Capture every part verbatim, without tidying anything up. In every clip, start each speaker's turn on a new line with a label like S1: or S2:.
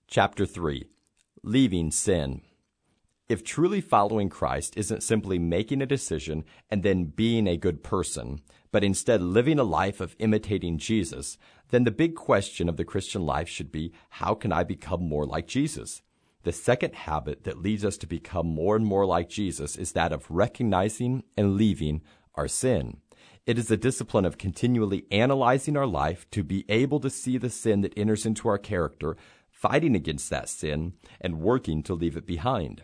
S1: Chapter three. Leaving Sin. If truly following Christ isn't simply making a decision and then being a good person, but instead living a life of imitating Jesus, then the big question of the Christian life should be, how can I become more like Jesus? The second habit that leads us to become more and more like Jesus is that of recognizing and leaving our sin. It is a discipline of continually analyzing our life to be able to see the sin that enters into our character, fighting against that sin, and working to leave it behind.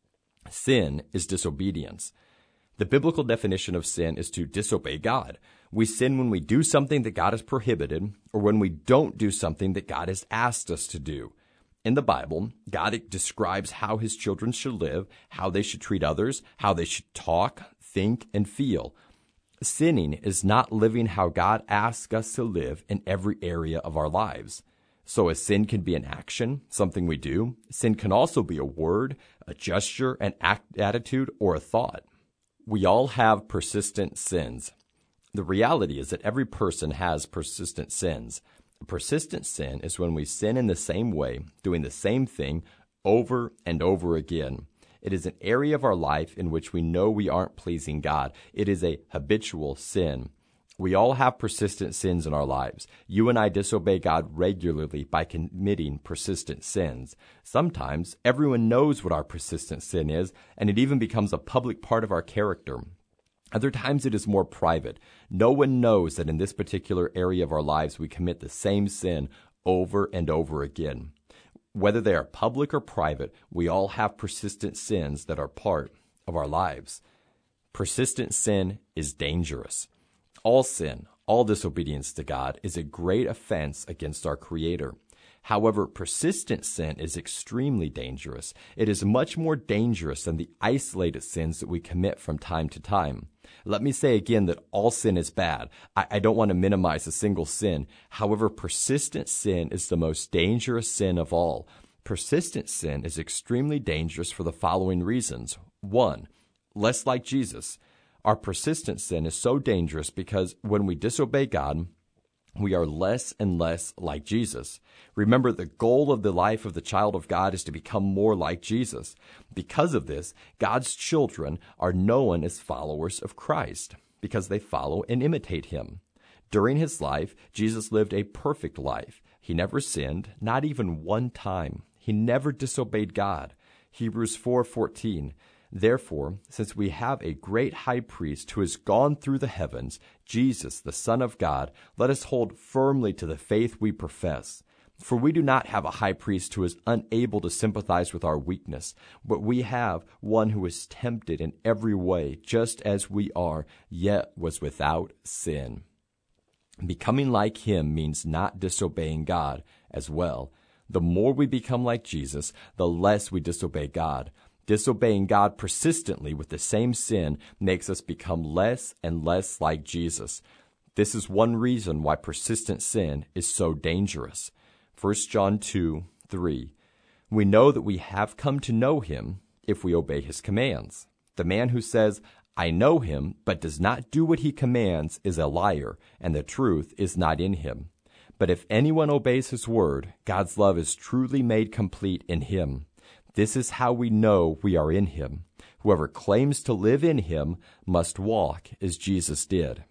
S1: Sin is disobedience. The biblical definition of sin is to disobey God. We sin when we do something that God has prohibited, or when we don't do something that God has asked us to do. In the Bible, God describes how his children should live, how they should treat others, how they should talk, think, and feel. Sinning is not living how God asks us to live in every area of our lives. So a sin can be an action, something we do. Sin can also be a word, a gesture, an act, attitude, or a thought. We all have persistent sins. The reality is that every person has persistent sins. A persistent sin is when we sin in the same way, doing the same thing over and over again. It is an area of our life in which we know we aren't pleasing God. It is a habitual sin. We all have persistent sins in our lives. You and I disobey God regularly by committing persistent sins. Sometimes everyone knows what our persistent sin is, and it even becomes a public part of our character. Other times it is more private. No one knows that in this particular area of our lives we commit the same sin over and over again. Whether they are public or private, we all have persistent sins that are part of our lives. Persistent sin is dangerous. All sin, all disobedience to God is a great offense against our Creator. However, persistent sin is extremely dangerous. It is much more dangerous than the isolated sins that we commit from time to time. Let me say again that all sin is bad. I, I don't want to minimize a single sin. However, persistent sin is the most dangerous sin of all. Persistent sin is extremely dangerous for the following reasons. One, less like Jesus. Our persistent sin is so dangerous because when we disobey God, we are less and less like Jesus. Remember, the goal of the life of the child of God is to become more like Jesus. Because of this, God's children are known as followers of Christ because they follow and imitate him. During his life, Jesus lived a perfect life. He never sinned, not even one time. He never disobeyed God. Hebrews four fourteen. Therefore, since we have a great high priest who has gone through the heavens, Jesus, the Son of God, let us hold firmly to the faith we profess. For we do not have a high priest who is unable to sympathize with our weakness, but we have one who is tempted in every way, just as we are, yet was without sin. Becoming like him means not disobeying God as well. The more we become like Jesus, the less we disobey God. Disobeying God persistently with the same sin makes us become less and less like Jesus. This is one reason why persistent sin is so dangerous. First John two three. We know that we have come to know him if we obey his commands. The man who says, I know him, but does not do what he commands is a liar, and the truth is not in him. But if anyone obeys his word, God's love is truly made complete in him. This is how we know we are in him. Whoever claims to live in him must walk as Jesus did.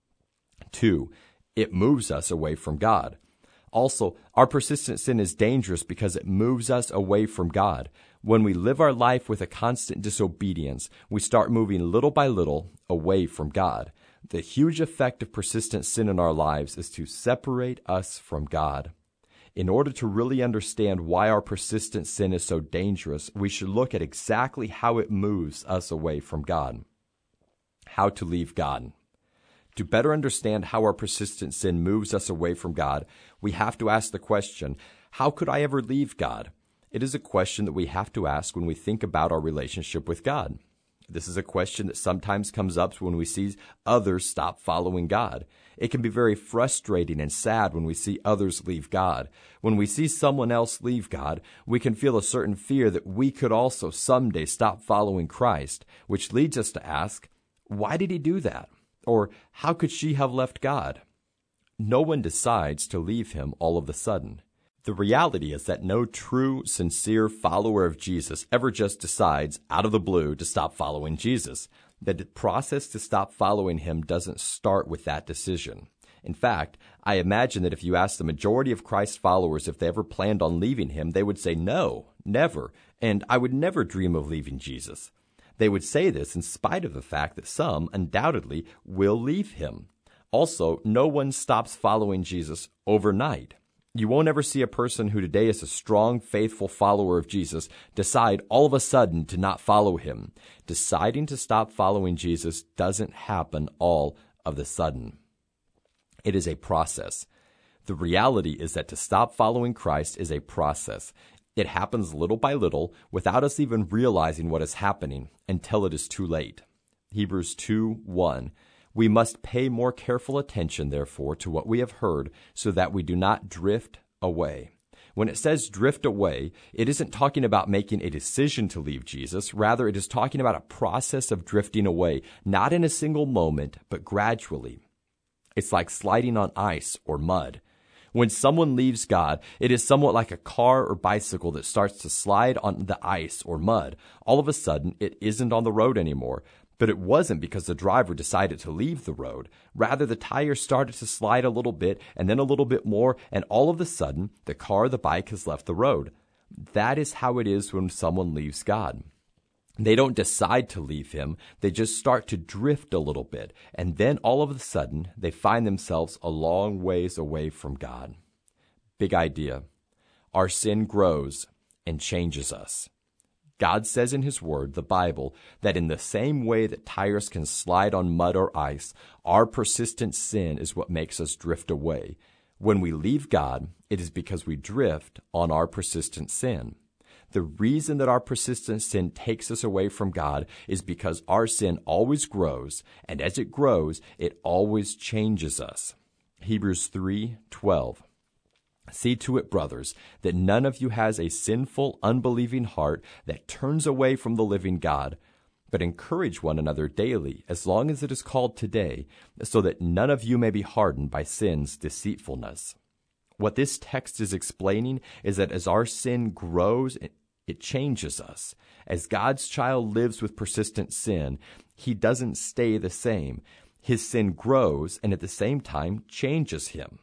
S1: Two, it moves us away from God. Also, our persistent sin is dangerous because it moves us away from God. When we live our life with a constant disobedience, we start moving little by little away from God. The huge effect of persistent sin in our lives is to separate us from God. In order to really understand why our persistent sin is so dangerous, we should look at exactly how it moves us away from God. How to leave God. To better understand how our persistent sin moves us away from God, we have to ask the question, how could I ever leave God? It is a question that we have to ask when we think about our relationship with God. This is a question that sometimes comes up when we see others stop following God. It can be very frustrating and sad when we see others leave God. When we see someone else leave God, we can feel a certain fear that we could also someday stop following Christ, which leads us to ask, why did he do that? Or how could she have left God? No one decides to leave him all of a sudden. The reality is that no true, sincere follower of Jesus ever just decides, out of the blue, to stop following Jesus. The process to stop following him doesn't start with that decision. In fact, I imagine that if you asked the majority of Christ's followers if they ever planned on leaving him, they would say no, never, and I would never dream of leaving Jesus. They would say this in spite of the fact that some, undoubtedly, will leave him. Also, no one stops following Jesus overnight. You won't ever see a person who today is a strong, faithful follower of Jesus decide all of a sudden to not follow him. Deciding to stop following Jesus doesn't happen all of the sudden. It is a process. The reality is that to stop following Christ is a process. It happens little by little without us even realizing what is happening until it is too late. Hebrews two one. We must pay more careful attention, therefore, to what we have heard, so that we do not drift away. When it says drift away, it isn't talking about making a decision to leave Jesus. Rather, it is talking about a process of drifting away, not in a single moment, but gradually. It's like sliding on ice or mud. When someone leaves God, it is somewhat like a car or bicycle that starts to slide on the ice or mud. All of a sudden, it isn't on the road anymore. But it wasn't because the driver decided to leave the road. Rather, the tires started to slide a little bit and then a little bit more, and all of a sudden, the car or the bike has left the road. That is how it is when someone leaves God. They don't decide to leave him. They just start to drift a little bit. And then all of a sudden, they find themselves a long ways away from God. Big idea. Our sin grows and changes us. God says in his word, the Bible, that in the same way that tires can slide on mud or ice, our persistent sin is what makes us drift away. When we leave God, it is because we drift on our persistent sin. The reason that our persistent sin takes us away from God is because our sin always grows, and as it grows, it always changes us. Hebrews three twelve. See to it, brothers, that none of you has a sinful, unbelieving heart that turns away from the living God, but encourage one another daily, as long as it is called today, so that none of you may be hardened by sin's deceitfulness. What this text is explaining is that as our sin grows, it changes us. As God's child lives with persistent sin, he doesn't stay the same. His sin grows and at the same time changes him.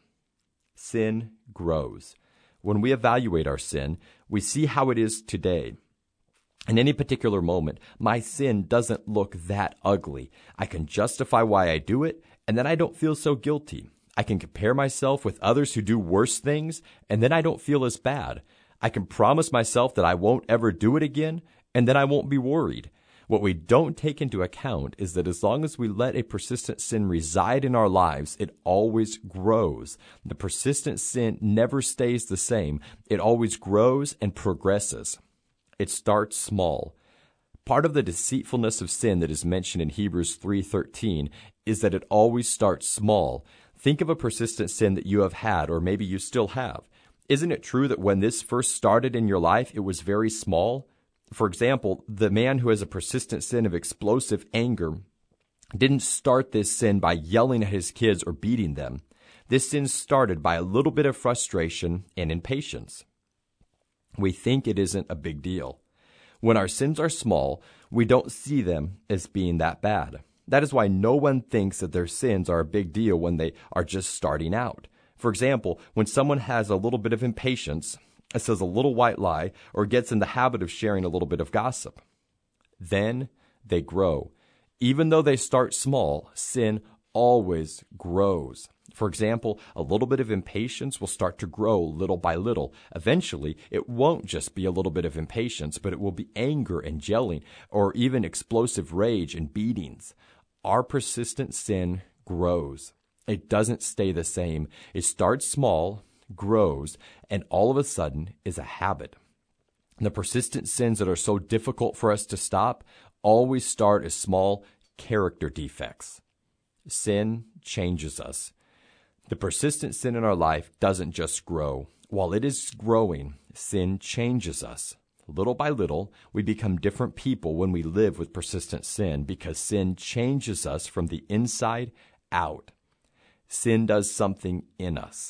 S1: Sin grows. When we evaluate our sin, we see how it is today. In any particular moment, my sin doesn't look that ugly. I can justify why I do it, and then I don't feel so guilty. I can compare myself with others who do worse things, and then I don't feel as bad. I can promise myself that I won't ever do it again, and then I won't be worried. What we don't take into account is that as long as we let a persistent sin reside in our lives, it always grows. The persistent sin never stays the same. It always grows and progresses. It starts small. Part of the deceitfulness of sin that is mentioned in Hebrews three thirteen is that it always starts small. Think of a persistent sin that you have had, or maybe you still have. Isn't it true that when this first started in your life, it was very small? For example, the man who has a persistent sin of explosive anger didn't start this sin by yelling at his kids or beating them. This sin started by a little bit of frustration and impatience. We think it isn't a big deal. When our sins are small, we don't see them as being that bad. That is why no one thinks that their sins are a big deal when they are just starting out. For example, when someone has a little bit of impatience, says a little white lie, or gets in the habit of sharing a little bit of gossip, then they grow. Even though they start small, sin always grows. For example, a little bit of impatience will start to grow little by little. Eventually, it won't just be a little bit of impatience, but it will be anger and yelling, or even explosive rage and beatings. Our persistent sin grows. It doesn't stay the same. It starts small, grows, and all of a sudden is a habit. The persistent sins that are so difficult for us to stop always start as small character defects. Sin changes us. The persistent sin in our life doesn't just grow. While it is growing, sin changes us. Little by little, we become different people when we live with persistent sin because sin changes us from the inside out. Sin does something in us.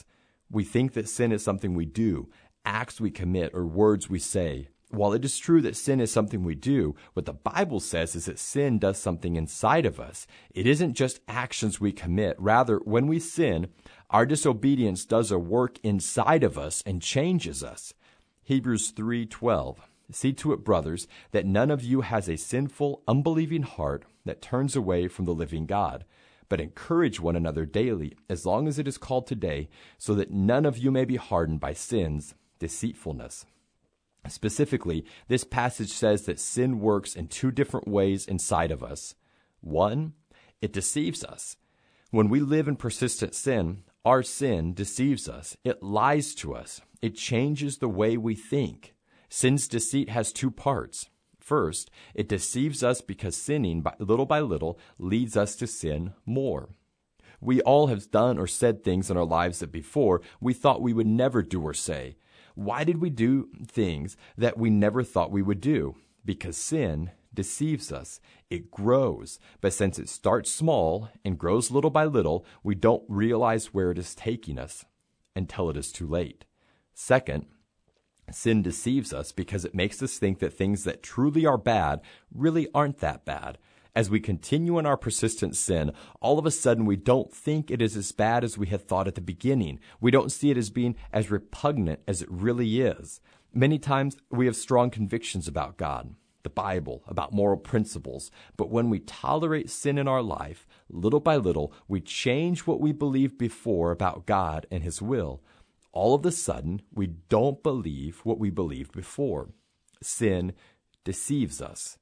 S1: We think that sin is something we do, acts we commit, or words we say. While it is true that sin is something we do, what the Bible says is that sin does something inside of us. It isn't just actions we commit. Rather, when we sin, our disobedience does a work inside of us and changes us. Hebrews three twelve. See to it, brothers, that none of you has a sinful, unbelieving heart that turns away from the living God. But encourage one another daily, as long as it is called today, so that none of you may be hardened by sin's deceitfulness. Specifically, this passage says that sin works in two different ways inside of us. One, it deceives us. When we live in persistent sin, our sin deceives us. It lies to us. It changes the way we think. Sin's deceit has two parts. First, it deceives us because sinning by, little by little leads us to sin more. We all have done or said things in our lives that before we thought we would never do or say. Why did we do things that we never thought we would do? Because sin deceives us. It grows. But since it starts small and grows little by little, we don't realize where it is taking us until it is too late. Second, sin deceives us because it makes us think that things that truly are bad really aren't that bad. As we continue in our persistent sin, all of a sudden we don't think it is as bad as we had thought at the beginning. We don't see it as being as repugnant as it really is. Many times we have strong convictions about God, the Bible, about moral principles. But when we tolerate sin in our life, little by little, we change what we believed before about God and His will. All of a sudden, we don't believe what we believed before. Sin deceives us.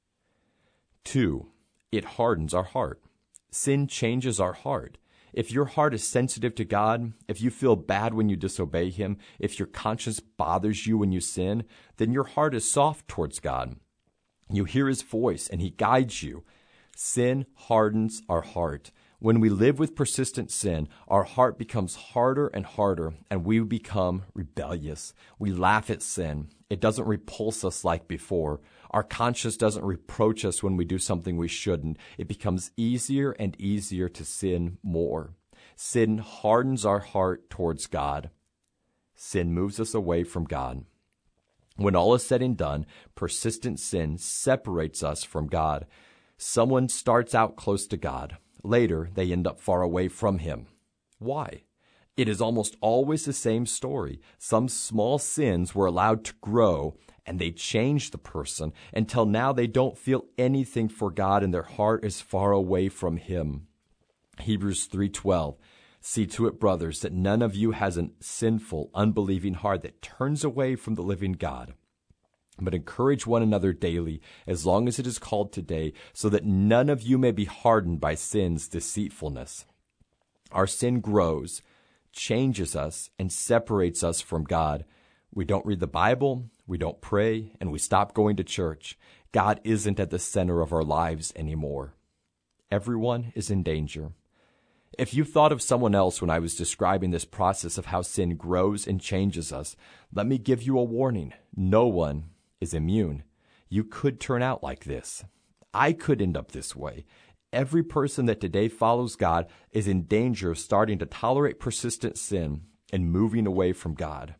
S1: Two, it hardens our heart. Sin changes our heart. If your heart is sensitive to God, if you feel bad when you disobey Him, if your conscience bothers you when you sin, then your heart is soft towards God. You hear His voice and He guides you. Sin hardens our heart. When we live with persistent sin, our heart becomes harder and harder, and we become rebellious. We laugh at sin. It doesn't repulse us like before. Our conscience doesn't reproach us when we do something we shouldn't. It becomes easier and easier to sin more. Sin hardens our heart towards God. Sin moves us away from God. When all is said and done, persistent sin separates us from God. Someone starts out close to God. Later, they end up far away from Him. Why? It is almost always the same story. Some small sins were allowed to grow, and they changed the person until now they don't feel anything for God, and their heart is far away from Him. Hebrews three twelve. See to it, brothers, that none of you has a sinful, unbelieving heart that turns away from the living God. But encourage one another daily, as long as it is called today, so that none of you may be hardened by sin's deceitfulness. Our sin grows, changes us, and separates us from God. We don't read the Bible, we don't pray, and we stop going to church. God isn't at the center of our lives anymore. Everyone is in danger. If you thought of someone else when I was describing this process of how sin grows and changes us, let me give you a warning. No one is immune. You could turn out like this. I could end up this way. Every person that today follows God is in danger of starting to tolerate persistent sin and moving away from God.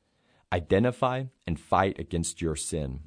S1: Identify and fight against your sin.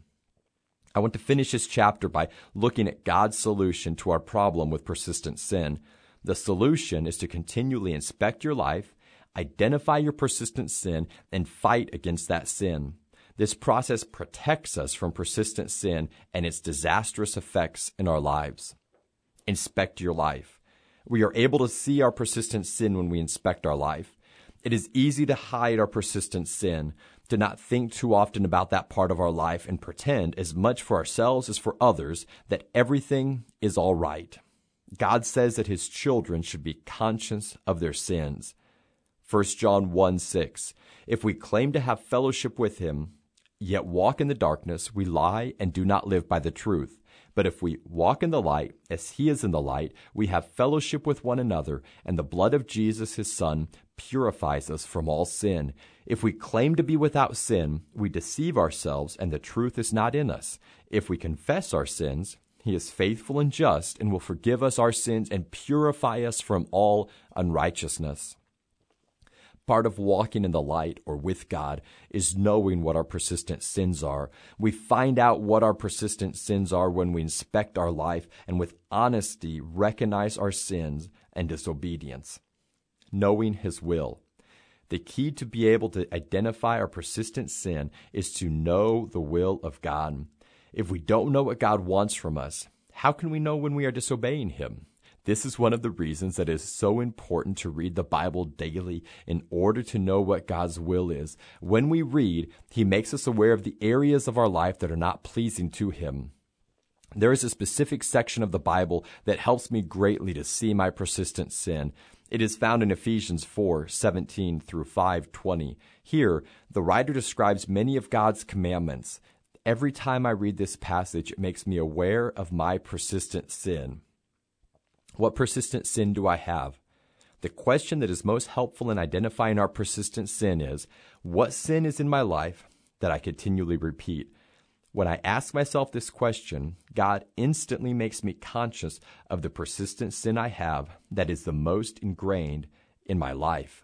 S1: I want to finish this chapter by looking at God's solution to our problem with persistent sin. The solution is to continually inspect your life, identify your persistent sin, and fight against that sin. This process protects us from persistent sin and its disastrous effects in our lives. Inspect your life. We are able to see our persistent sin when we inspect our life. It is easy to hide our persistent sin, to not think too often about that part of our life and pretend, as much for ourselves as for others, that everything is all right. God says that His children should be conscious of their sins. First John one six. If we claim to have fellowship with Him, yet walk in the darkness, we lie and do not live by the truth. But if we walk in the light, as He is in the light, we have fellowship with one another, and the blood of Jesus, His Son, purifies us from all sin. If we claim to be without sin, we deceive ourselves, and the truth is not in us. If we confess our sins, He is faithful and just, and will forgive us our sins and purify us from all unrighteousness. Part of walking in the light or with God is knowing what our persistent sins are. We find out what our persistent sins are when we inspect our life and with honesty recognize our sins and disobedience. Knowing His will. The key to be able to identify our persistent sin is to know the will of God. If we don't know what God wants from us, how can we know when we are disobeying Him? This is one of the reasons that it is so important to read the Bible daily in order to know what God's will is. When we read, He makes us aware of the areas of our life that are not pleasing to Him. There is a specific section of the Bible that helps me greatly to see my persistent sin. It is found in Ephesians four seventeen through five twenty. Here, the writer describes many of God's commandments. Every time I read this passage, it makes me aware of my persistent sin. What persistent sin do I have? The question that is most helpful in identifying our persistent sin is, what sin is in my life that I continually repeat? When I ask myself this question, God instantly makes me conscious of the persistent sin I have that is the most ingrained in my life.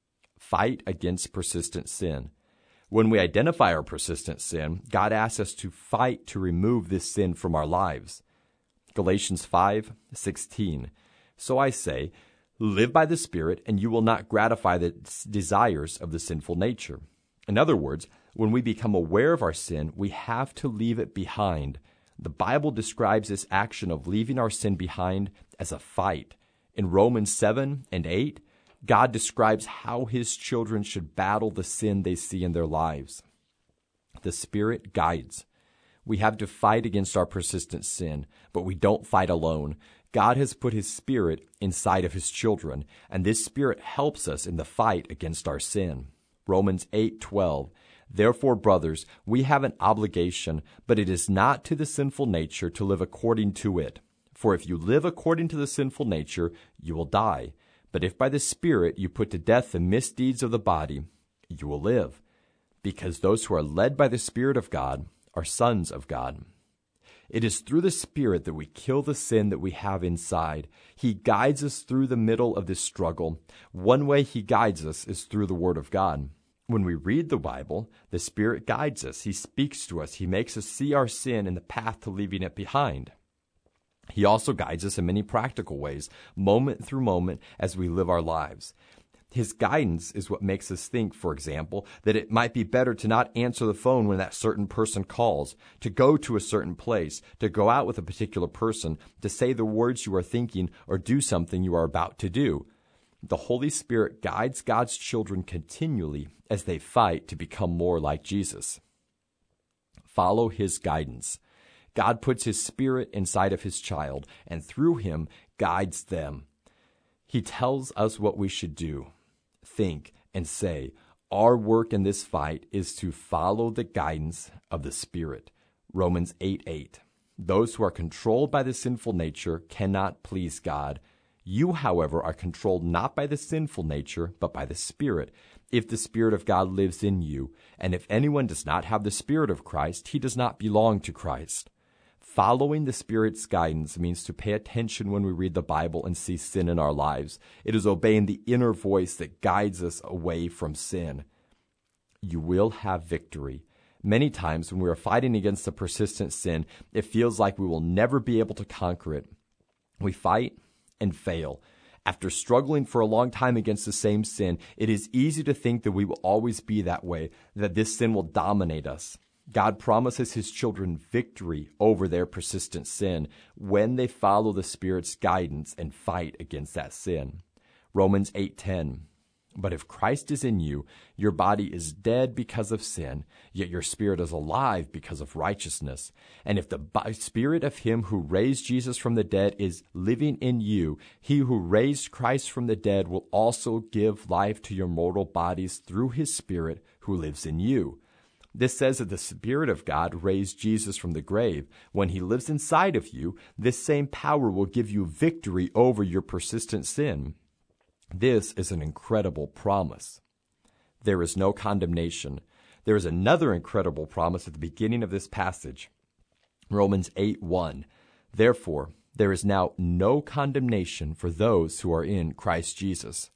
S1: Fight against persistent sin. When we identify our persistent sin, God asks us to fight to remove this sin from our lives. Galatians five sixteen. So I say, live by the Spirit, and you will not gratify the desires of the sinful nature. In other words, when we become aware of our sin, we have to leave it behind. The Bible describes this action of leaving our sin behind as a fight. In Romans seven and eight, God describes how His children should battle the sin they see in their lives. The Spirit guides. We have to fight against our persistent sin, but we don't fight alone. God has put His Spirit inside of His children, and this Spirit helps us in the fight against our sin. Romans eight twelve. Therefore, brothers, we have an obligation, but it is not to the sinful nature to live according to it. For if you live according to the sinful nature, you will die. But if by the Spirit you put to death the misdeeds of the body, you will live. Because those who are led by the Spirit of God are sons of God. It is through the Spirit that we kill the sin that we have inside. He guides us through the middle of this struggle. One way He guides us is through the Word of God. When we read the Bible, the Spirit guides us. He speaks to us. He makes us see our sin and the path to leaving it behind. He also guides us in many practical ways, moment through moment, as we live our lives. His guidance is what makes us think, for example, that it might be better to not answer the phone when that certain person calls, to go to a certain place, to go out with a particular person, to say the words you are thinking, or do something you are about to do. The Holy Spirit guides God's children continually as they fight to become more like Jesus. Follow His guidance. God puts His Spirit inside of His child, and through Him guides them. He tells us what we should do, think, and say. Our work in this fight is to follow the guidance of the Spirit. Romans eight eight. Those who are controlled by the sinful nature cannot please God. You, however, are controlled not by the sinful nature, but by the Spirit, if the Spirit of God lives in you. And if anyone does not have the Spirit of Christ, he does not belong to Christ. Following the Spirit's guidance means to pay attention when we read the Bible and see sin in our lives. It is obeying the inner voice that guides us away from sin. You will have victory. Many times when we are fighting against a persistent sin, it feels like we will never be able to conquer it. We fight and fail. After struggling for a long time against the same sin, it is easy to think that we will always be that way, that this sin will dominate us. God promises His children victory over their persistent sin when they follow the Spirit's guidance and fight against that sin. Romans eight ten. But if Christ is in you, your body is dead because of sin, yet your spirit is alive because of righteousness. And if the Spirit of Him who raised Jesus from the dead is living in you, He who raised Christ from the dead will also give life to your mortal bodies through His Spirit who lives in you. This says that the Spirit of God raised Jesus from the grave. When He lives inside of you, this same power will give you victory over your persistent sin. This is an incredible promise. There is no condemnation. There is another incredible promise at the beginning of this passage. Romans eight one. Therefore, there is now no condemnation for those who are in Christ Jesus.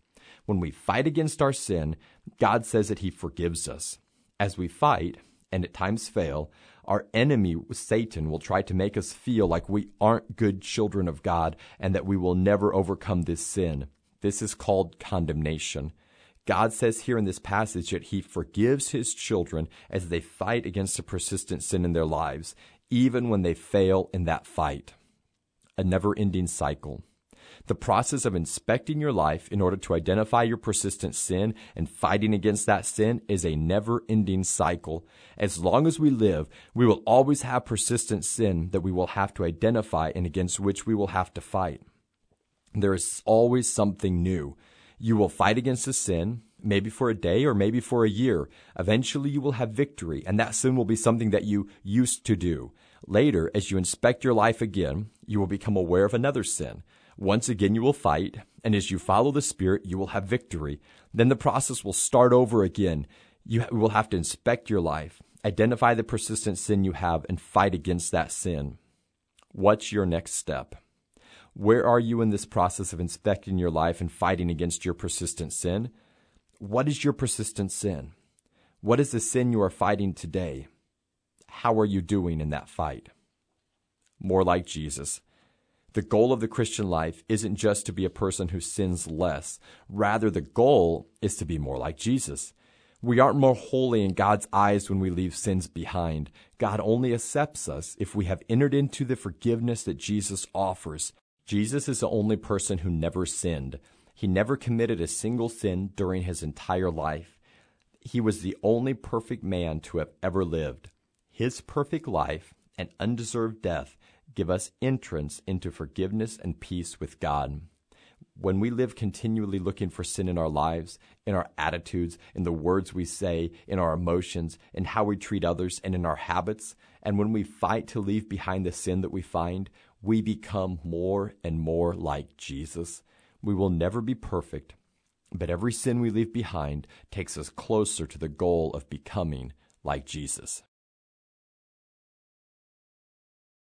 S1: When we fight against our sin, God says that he forgives us. As we fight, and at times fail, our enemy, Satan, will try to make us feel like we aren't good children of God and that we will never overcome this sin. This is called condemnation. God says here in this passage that he forgives his children as they fight against a persistent sin in their lives, even when they fail in that fight. A never-ending cycle. The process of inspecting your life in order to identify your persistent sin and fighting against that sin is a never-ending cycle. As long as we live, we will always have persistent sin that we will have to identify and against which we will have to fight. There is always something new. You will fight against a sin, maybe for a day or maybe for a year. Eventually you will have victory, and that sin will be something that you used to do. Later, as you inspect your life again, you will become aware of another sin. Once again, you will fight, and as you follow the Spirit, you will have victory. Then the process will start over again. You will have to inspect your life, identify the persistent sin you have, and fight against that sin. What's your next step? Where are you in this process of inspecting your life and fighting against your persistent sin? What is your persistent sin? What is the sin you are fighting today? How are you doing in that fight? More like Jesus. The goal of the Christian life isn't just to be a person who sins less. Rather, the goal is to be more like Jesus. We aren't more holy in God's eyes when we leave sins behind. God only accepts us if we have entered into the forgiveness that Jesus offers. Jesus is the only person who never sinned. He never committed a single sin during his entire life. He was the only perfect man to have ever lived. His perfect life and undeserved death give us entrance into forgiveness and peace with God. When we live continually looking for sin in our lives, in our attitudes, in the words we say, in our emotions, in how we treat others, and in our habits, and when we fight to leave behind the sin that we find, we become more and more like Jesus. We will never be perfect, but every sin we leave behind takes us closer to the goal of becoming like Jesus.